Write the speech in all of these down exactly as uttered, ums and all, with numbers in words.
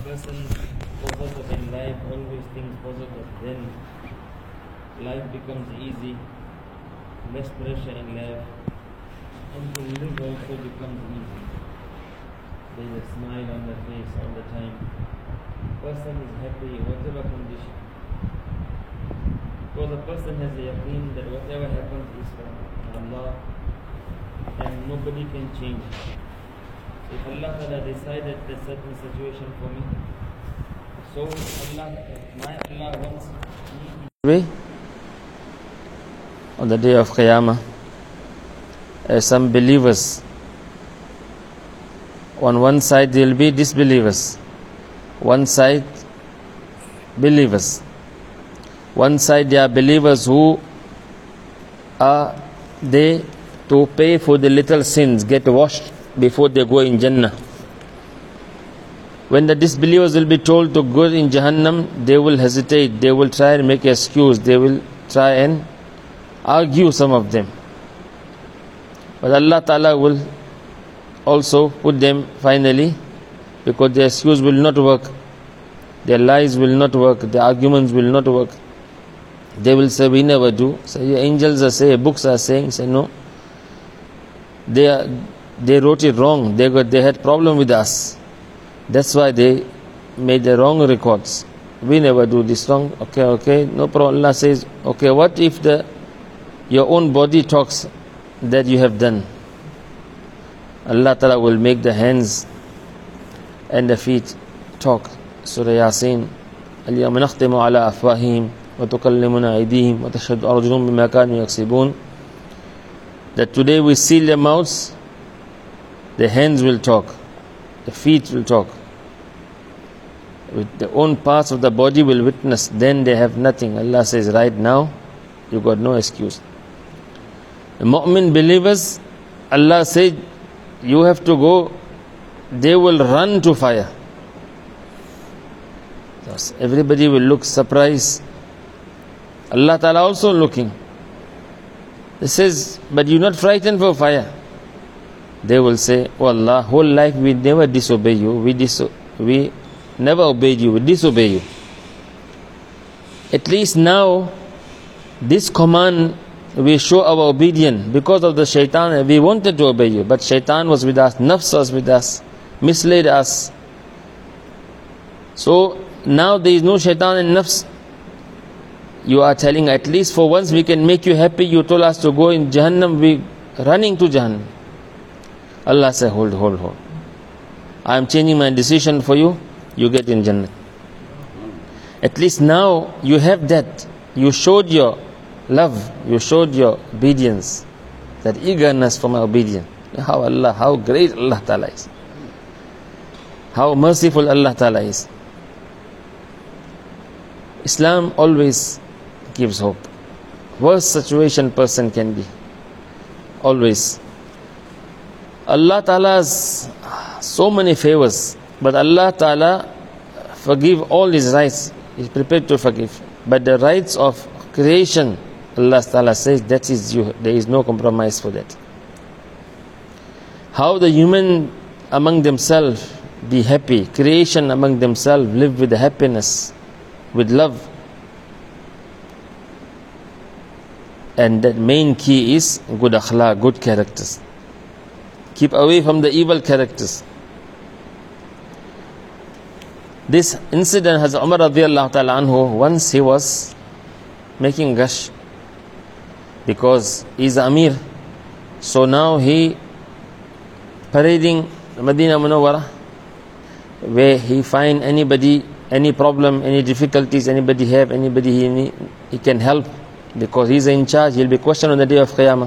person positive in life, always thinks positive, then life becomes easy, less pressure in life, and to live also becomes easy. There is a smile on the face all the time. Person is happy, whatever condition. Because a person has a yaqeen that whatever happens is from Allah and nobody can change it. If Allah Ta'ala decided a certain situation for me, so Allah, my Allah wants me. On the day of Qiyamah, as some believers, on one side there will be disbelievers, one side believers. One side there are believers who are they to pay for the little sins, get washed before they go in Jannah. When the disbelievers will be told to go in Jahannam, they will hesitate, they will try and make an excuse, they will try and argue, some of them. But Allah Ta'ala will also put them finally, because their excuse will not work, their lies will not work, their arguments will not work. They will say, we never do. Say, angels are saying, books are saying. Say, no. They are, they wrote it wrong. They got, they had problem with us. That's why they made the wrong records. We never do this wrong. Okay, okay, no problem. Allah says, okay, what if the your own body talks that you have done? Allah Ta'ala will make the hands and the feet talk. Surah Yasin. اليوم نختم على أفواههم وتكلمنا أيديهم وتشهد أرجلهم بما كانوا يكسبون. That today we seal their mouths, the hands will talk, the feet will talk, with the own parts of the body will witness, then they have nothing. Allah says, right now you got no excuse. The mu'min believers, Allah said, you have to go, they will run to fire. Thus, everybody will look surprised. Allah Ta'ala also looking. He says, but you're not frightened for fire. They will say, oh Allah, whole life we never disobey you, we, diso- we never obeyed you, we disobey you. At least now, this command we show our obedience. Because of the shaitan, we wanted to obey you, but shaitan was with us, nafs was with us, misled us. So now there is no shaitan and nafs. You are telling, at least for once we can make you happy. You told us to go in Jahannam, we running to Jahannam. Allah said, hold, hold, hold. I am changing my decision for you. You get in Jannah. At least now you have that. You showed your love. You showed your obedience. That eagerness for my obedience. How Allah, how great Allah Ta'ala is. How merciful Allah Ta'ala is. Islam always gives hope. Worst situation person can be. Always. Allah Ta'ala has so many favors, but Allah Ta'ala forgive all His rights. He is prepared to forgive. But the rights of creation, Allah Ta'ala says, that is you. There is no compromise for that. How the human among themselves be happy. Creation among themselves live with happiness, with love. And that main key is good akhlaq, good characters. Keep away from the evil characters. This incident has Umar radiallahu ta'ala anhu, once he was making gush because he is Amir. So now he parading Medina Munawwara, where he find anybody, any problem, any difficulties, anybody have, anybody he, need, he can help, because he is in charge. He will be questioned on the day of Qiyamah.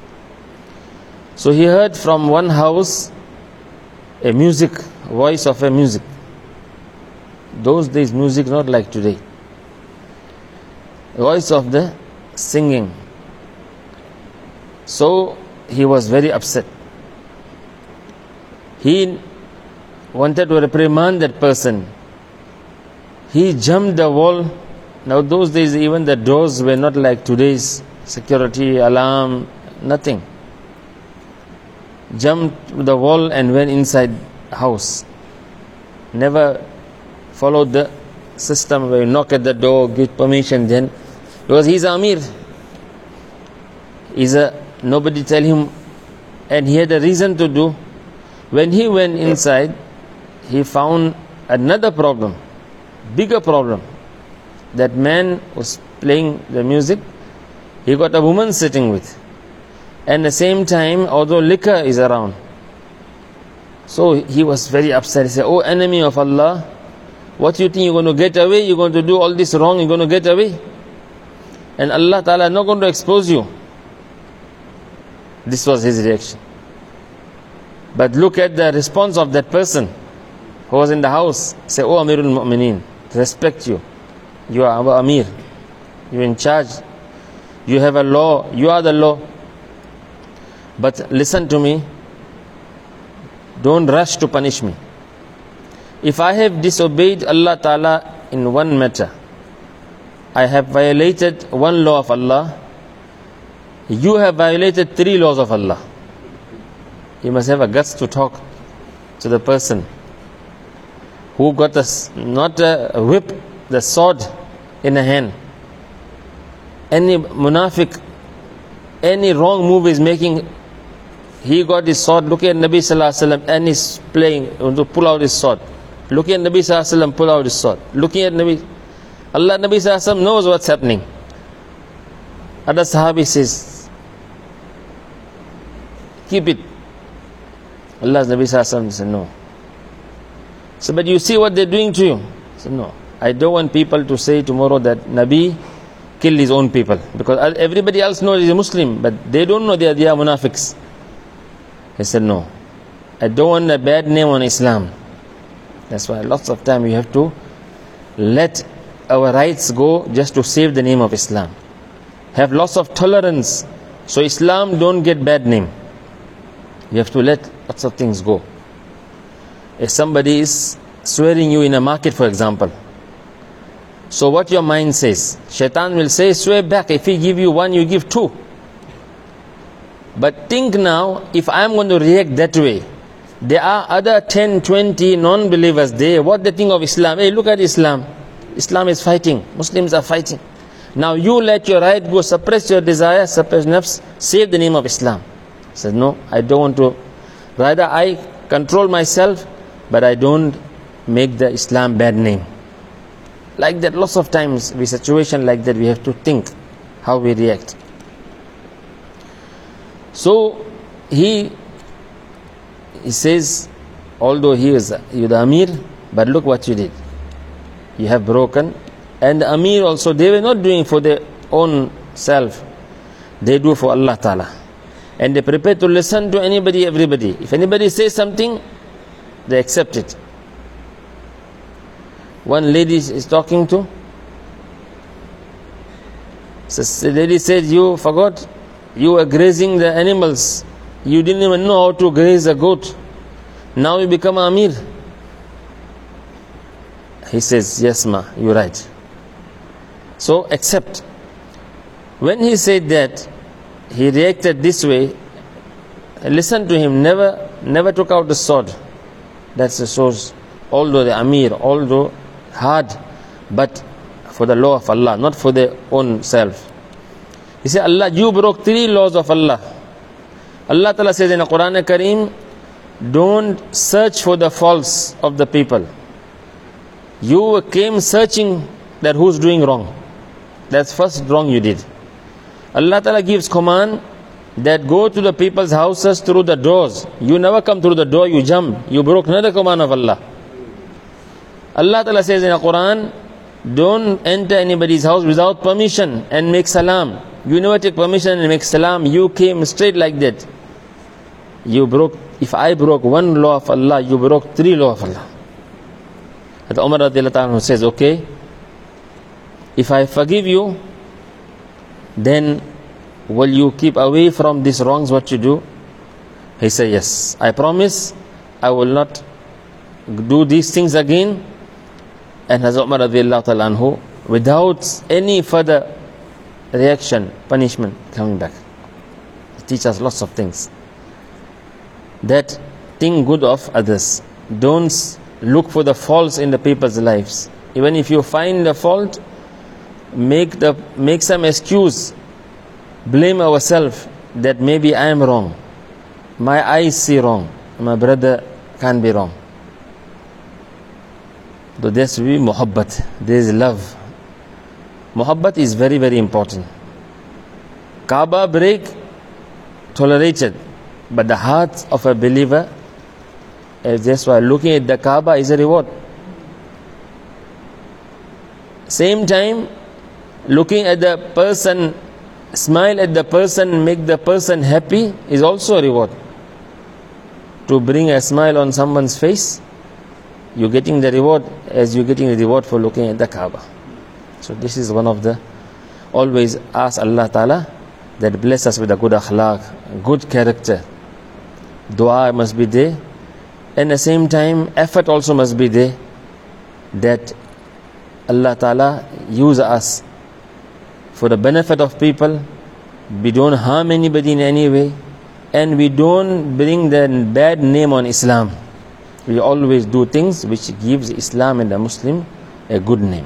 So he heard from one house a music, voice of a music. Those days music not like today. Voice of the singing. So he was very upset. He wanted to reprimand that person. He jumped the wall. Now those days even the doors were not like today's security, alarm, nothing. Jumped the wall and went inside house. Never follow the system where you knock at the door, give permission then. Because he's a Amir. He's a, nobody tell him, and he had a reason to do. When he went inside, he found another problem, bigger problem. That man was playing the music, he got a woman sitting with. And at the same time, although liquor is around. So he was very upset. He said, "Oh enemy of Allah, what do you think you're going to get away? You're going to do all this wrong, you're going to get away? And Allah Ta'ala is not going to expose you." This was his reaction. But look at the response of that person who was in the house. Say, "Oh Amirul Mu'mineen, respect you. You are our Amir. You're in charge. You have a law. You are the law. But listen to me. Don't rush to punish me. If I have disobeyed Allah Ta'ala in one matter, I have violated one law of Allah, you have violated three laws of Allah." You must have a guts to talk to the person who got a, not a whip, the sword in a hand. Any munafiq, any wrong move is making, he got his sword, looking at Nabi Sallallahu Alaihi Wasallam, and he's playing to pull out his sword. Looking at Nabi Sallallahu Alaihi Wasallam, pull out his sword. Looking at Nabi, Allah, Nabi Sallallahu Alaihi Wasallam knows what's happening. Other Sahabi says, "Keep it." Allah's Nabi Sallallahu Alaihi Wasallam said, "No." So, "But you see what they're doing to you?" He said, "No. I don't want people to say tomorrow that Nabi killed his own people. Because everybody else knows he's a Muslim, but they don't know they are, they are munafiqs." He said, "No. I don't want a bad name on Islam." That's why lots of time we have to let our rights go just to save the name of Islam. Have lots of tolerance so Islam don't get bad name. You have to let lots of things go. If somebody is swearing you in a market, for example, so what your mind says, Shaitan will say, "Swear back. If he give you one, you give two." But think now, if I am going to react that way, there are other ten, twenty non-believers there. What they think of Islam? Hey, look at Islam. Islam is fighting. Muslims are fighting. Now you let your right go, suppress your desire, suppress nafs, save the name of Islam. He said, "No, I don't want to. Rather I control myself, but I don't make the Islam bad name." Like that, lots of times, with situation like that, we have to think how we react. So he he says, although he is you the Amir, but look what you did. You have broken. And the Amir also, they were not doing for their own self. They do for Allah Ta'ala. And they prepare to listen to anybody, everybody. If anybody says something, they accept it. One lady is talking to, so the lady said, "You forgot, you were grazing the animals. You didn't even know how to graze a goat. Now you become Amir." He says, "Yes ma, you're right." So accept. When he said that, he reacted this way. Listen to him, never never took out the sword. That's the source. Although the Amir, although hard, but for the law of Allah, not for their own self. He said, "Allah, you broke three laws of Allah." Allah Ta'ala says in the Quran Kareem, "Don't search for the faults of the people." You came searching that who's doing wrong. That's first wrong you did. Allah Ta'ala gives command that go to the people's houses through the doors. You never come through the door, you jump. You broke another command of Allah. Allah Ta'ala says in the Quran, don't enter anybody's house without permission and make salam. You never take permission and make salam. You came straight like that. You broke, if I broke one law of Allah, you broke three laws of Allah. And Umar radiallahu anhu says, okay, if I forgive you, then will you keep away from these wrongs what you do? He said, yes, I promise I will not do these things again. And Hazrat Umar radiallahu anhu, without any further reaction, punishment, coming back. He teaches us lots of things. That think good of others. Don't look for the faults in the people's lives. Even if you find the fault, make the make some excuse, blame ourselves that maybe I am wrong, my eyes see wrong, my brother can't be wrong. So there's be muhabbat, there is love. Muhabbat is very very important. Kaaba break, tolerated, but the heart of a believer, that's why looking at the Kaaba is a reward. Same time, looking at the person, smile at the person, make the person happy is also a reward. To bring a smile on someone's face, you're getting the reward as you're getting the reward for looking at the Kaaba. So this is one of the, always ask Allah Ta'ala that bless us with a good akhlaq, good character. Dua must be there. And at the same time, effort also must be there, that Allah Ta'ala use us for the benefit of people. We don't harm anybody in any way, and we don't bring the bad name on Islam. We always do things which gives Islam and the Muslim a good name.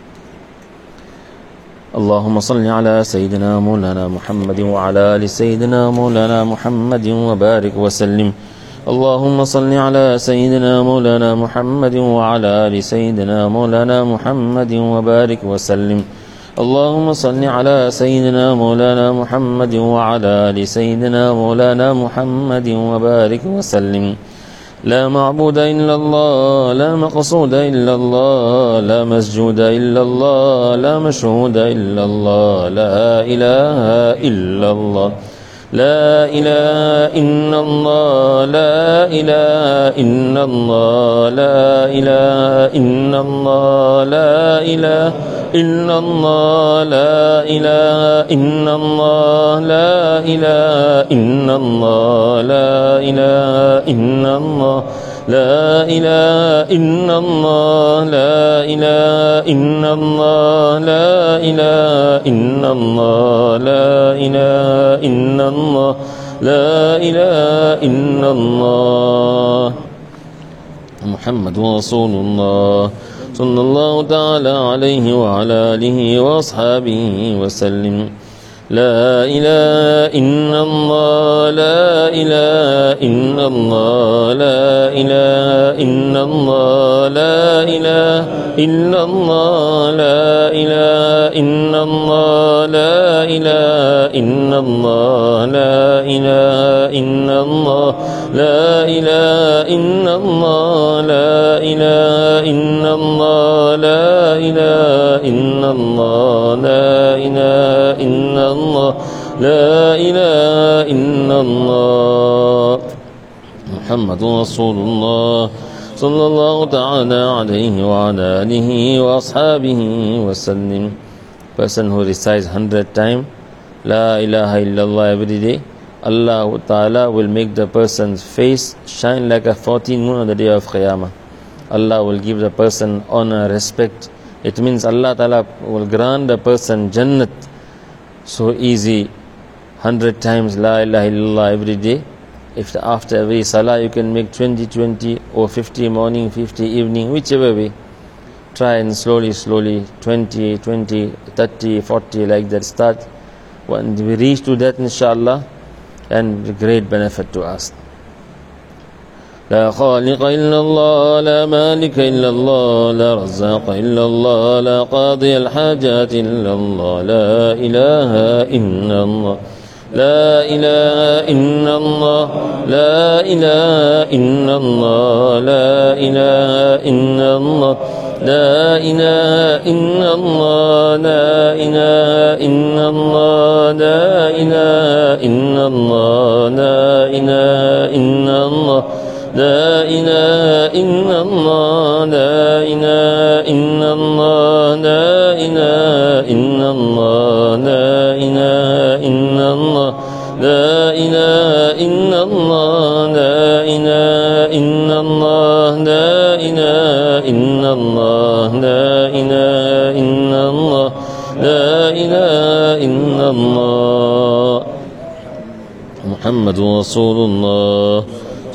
اللهم صل على سيدنا مولانا محمد وعلى آل سيدنا مولانا محمد وبارك وسلم. اللهم صل على سيدنا مولانا محمد وعلى آل سيدنا مولانا محمد وبارك وسلم. اللهم صل على سيدنا مولانا محمد وعلى آل سيدنا مولانا محمد وبارك وسلم. لا معبود إلا الله، لا مقصود إلا الله، لا مسجود إلا الله، لا مشهود إلا الله، لا إله إلا الله، لا إله إلا الله، لا إله إلا الله، لا إله إلا الله، لا إله إلا الله، لا إله إلا الله، لا إله إلا الله، لا إله إلا الله، لا إله إلا الله، لا إله إلا الله، لا إله إلا الله، لا إله إلا الله، لا إله إلا الله، محمد رسول الله صلى الله تعالى عليه وعلى آله وأصحابه وسلم. لا إله إلا الله، لا إله إلا الله، لا إله إلا الله، لا إله إلا الله، لا إله إلا الله، لا إله إلا الله، لا إله إلا الله، لا إله إلا الله، لا إله إلا الله، لا إله إلا الله، لا إله إلا الله، لا إله إلا الله، محمد رسول الله صلى الله تعالى عليه وعلى آله وأصحابه وسلم. Person who recites hundred times La ilaha illallah every day, Allah Ta'ala will make the person's face shine like a fourteen moon on the day of Qiyamah. Allah will give the person honor, respect. It means Allah Ta'ala will grant the person Jannat so easy. Hundred times La ilaha illallah every day. If after every salah you can make twenty, twenty or fifty morning, fifty evening, whichever way. Try and slowly, slowly, twenty, twenty, thirty, forty like that start. When we reach to that inshallah, and great benefit to us. لا خالق إلا الله، لا مالك إلا الله، لا رزاق إلا الله، لا قاضي الحاجات إلا الله، لا إله إلا الله، لا إله إلا الله، لا إله إلا الله، لا إله إلا الله، لا إله إلا الله، لا إله إلا الله، لا إله إلا الله، لا إله إلا الله، لا إله إلا الله، لا إله إلا الله، لا إله إلا الله، لا إله إلا الله، لا إله إلا الله، لا إله إلا الله، لا إله إلا الله، لا إله إلا الله، لا إله إلا الله، محمد رسول الله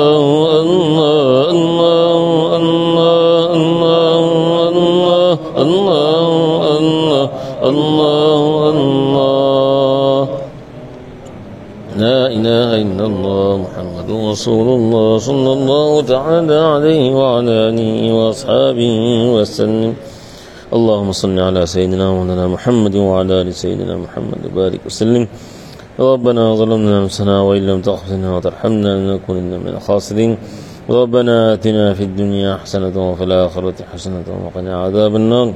لا إله إلا الله محمد رسول الله صلى الله تعالى عليه وعلى آله وأصحابه وسلم. اللهم صل على سيدنا مولانا محمد وعلى آل سيدنا محمد وبارك وسلم. ربنا ظلمنا أنفسنا وإن لم تغفر لنا وترحمنا لنكونن من الخاسرين. ربنا آتنا في الدنيا حسنة وفي الآخرة حسنة وقنا عذاب النار.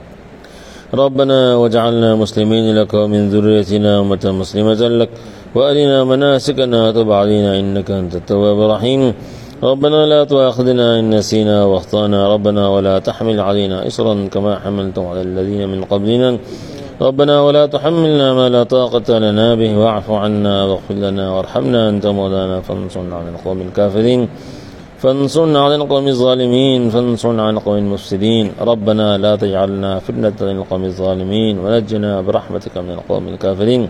ربنا واجعلنا مسلمين لك ومن ذريتنا أمة مسلمة لك وأرنا مناسكنا وتب علينا إنك أنت التواب الرحيم. ربنا لا تؤاخذنا إن نسينا واخطأنا. ربنا ولا تحمل علينا إصرا كما حملته على الذين من قبلنا. ربنا ولا تحملنا ما لا طاقة لنا به واعف عنا واغفر لنا وارحمنا أنت مولانا فانصرنا على القوم الكافرين فانصرنا على القوم الظالمين فانصرنا على القوم المفسدين. ربنا لا تجعلنا فتنة للقوم الظالمين ونجنا برحمتك من القوم الكافرين.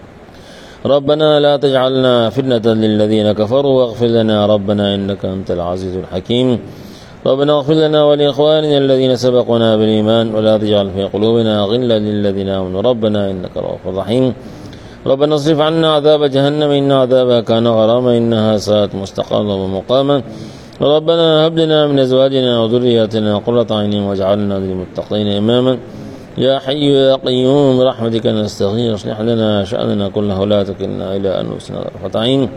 ربنا لا تجعلنا فتنة للذين كفروا واغفر لنا ربنا إنك أنت العزيز الحكيم. ربنا اغفر لنا ولإخواننا الذين سبقونا بالإيمان ولا تجعل في قلوبنا غلا للذين آمنوا ربنا إنك رؤوف رحيم. ربنا اصرف عنا عذاب جهنم إن عذابها كان غراما إنها ساءت مستقرا ومقاما. ربنا هب لنا من أزواجنا وذرياتنا قرة عين واجعلنا للمتقين إماما. يا حي يا قيوم برحمتك نستغيث اصلح لنا شأننا كله ولا تكلنا إلى أنفسنا طرفة عين.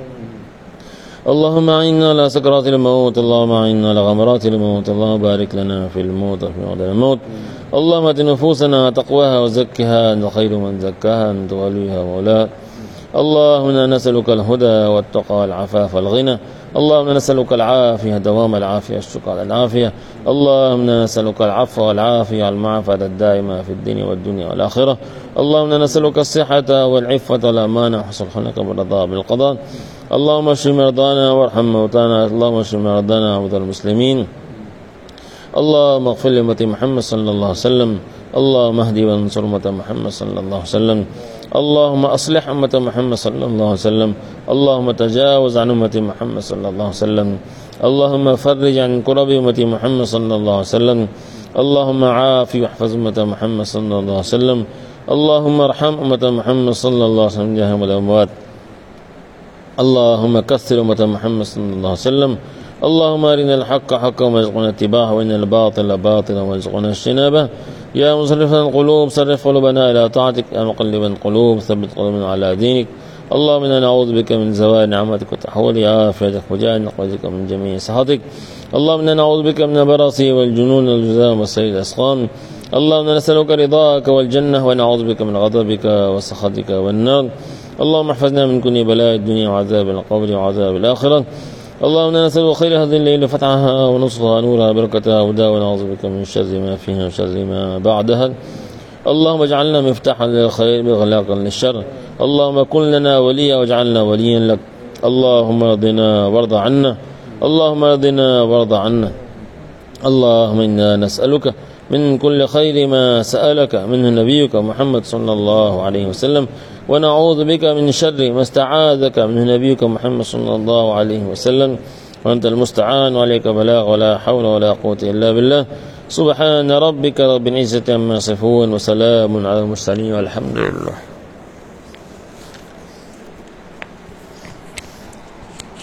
اللهم أعنا على سكرات الموت. اللهم أعنا على غمرات الموت. اللهم بارك لنا في الموت وفي بعد الموت. اللهم ات نفوسنا تقواها وزكها أنت خير من زكاها أنت وليها ومولاها. اللهم إنا نسألك الهدى والتقى والعفاف والغنى. اللهم نسألك العافية دوام العافية الشكر على العافية. اللهم نسألك العفو والعافية والمعافاة الدائمة في الدين والدنيا والآخرة. اللهم نسألك الصحة والعفة والأمانة وحسن الخلق والرضا بالقضاء. اللهم اشف مرضانا وارحم موتانا. اللهم اشف مرضانا ومرضى المسلمين. اللهم اغفر لأمة محمد صلى الله عليه وسلم. اللهم اهدي وانصر أمة محمد صلى الله عليه وسلم. اللهم أصلح أمة محمد صلى الله عليه وسلم. اللهم تجاوز عن أمة محمد صلى الله عليه وسلم. اللهم فرج عن كرب أمة محمد صلى الله عليه وسلم. اللهم عافي واحفظ أمة محمد صلى الله عليه وسلم. اللهم ارحم أمة محمد صلى الله عليه وسلم جاههم الأموات. اللهم كثر أمة محمد صلى الله عليه وسلم. اللهم أرنا الحق حقا وارزقنا اتباعه وإن الباطل باطلا وارزقنا اجتنابه. يا مصرف القلوب صرف قلوبنا إلى طاعتك. يا مقلب القلوب ثبت قلوبنا على دينك. اللهم إنا نعوذ بك من زوال نعمتك وتحول عافيتك وجاء نقوتك من جميع سخطك. اللهم إنا نعوذ بك من البرص والجنون والجذام والسيل الأسقام. اللهم نسألك رضاك والجنة ونعوذ بك من غضبك وسخطك والنار. اللهم احفظنا من كل بلاء الدنيا وعذاب القبر وعذاب الآخرة. اللهم نسأل خير هذه الليلة فتحها ونصرها نورها بركتها ودا ونعوذ بك من شر ما فيها وشر ما بعدها. اللهم اجعلنا مفتاحا للخير بغلاقا للشر. اللهم كن لنا وليا واجعلنا وليا لك. اللهم ارضنا وارض عنا. اللهم ارضنا وارض عنا. اللهم إنا نسألك من كل خير ما سألك منه نبيك محمد صلى الله عليه وسلم ونعوذ بك من شر ما استعاذك منه نبيك محمد صلى الله عليه وسلم وأنت المستعان وعليك بلاغ ولا حول ولا قوة إلا بالله. سبحان ربك رب العزة عما يصفون وسلام على المرسلين والحمد لله.